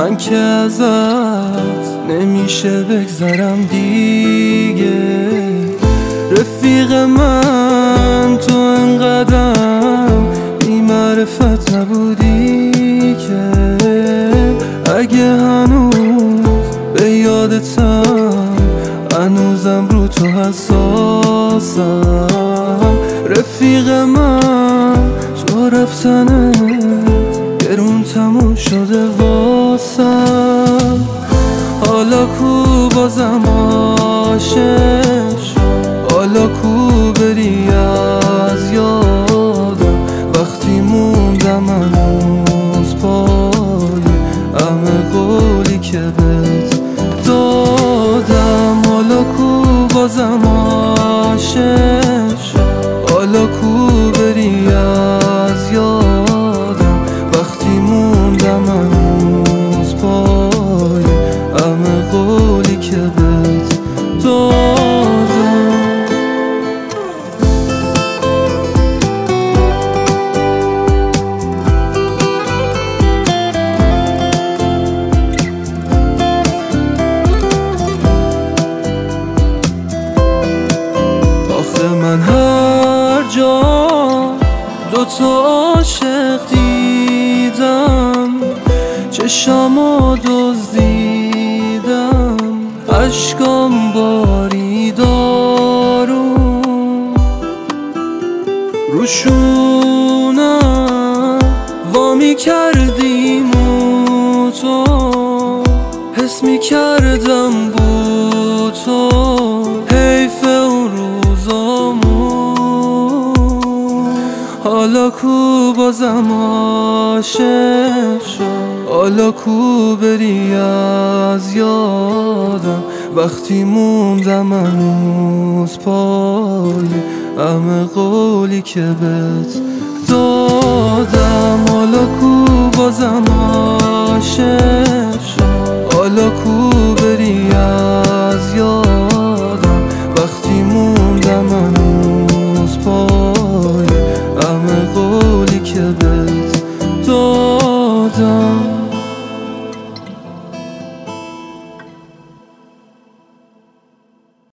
من که ازت نمیشه بگذرم دیگه. رفیق من تو انقدرم بی معرفت نبودی که اگه هنوز به یادتم هنوزم رو تو حساسم. رفیق من تو رفتنت گرون تموم شده واسم. حالا کو بازم عاشق شم، حالا کو بری از یادم وقتی موندم هنوز پای همه قولی که بهت دادم. حالا کو بازم عاشق شم، حالا کو بری از یادم وقتی موندم هنوز پای همه قولی که بهت دادم. آخه من هر جا دوتا عاشق دیدم چشامو دزدیدم، اشکام باری دارو روشونم وامی کردیم و تو حس می کردم بود تو حیف اون روزامون. حالا کو بازم عاشق شم، حالا کو بری از یادم وقتی موندم هنوز پای همه قولی که بهت دادم. حالا کو بازم عاشق شم، حالا کو